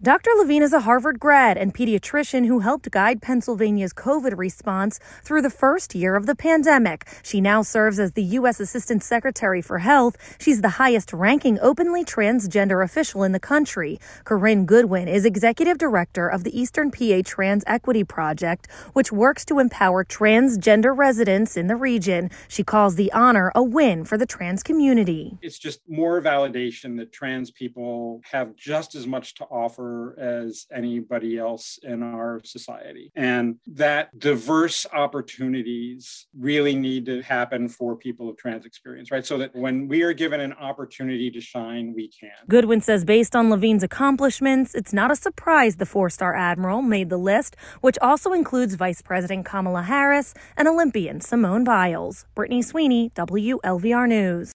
Dr. Levine is a Harvard grad and pediatrician who helped guide Pennsylvania's COVID response through the first year of the pandemic. She now serves as the U.S. Assistant Secretary for Health. She's the highest-ranking openly transgender official in the country. Corinne Goodwin is Executive Director of the Eastern PA Trans Equity Project, which works to empower transgender residents in the region. She calls the honor a win for the trans community. It's just more validation that trans people have just as much to offer as anybody else in our society. And that diverse opportunities really need to happen for people of trans experience, right? So that when we are given an opportunity to shine, we can. Goodwin says based on Levine's accomplishments, it's not a surprise the four-star admiral made the list, which also includes Vice President Kamala Harris and Olympian Simone Biles. Brittany Sweeney, WLVR News.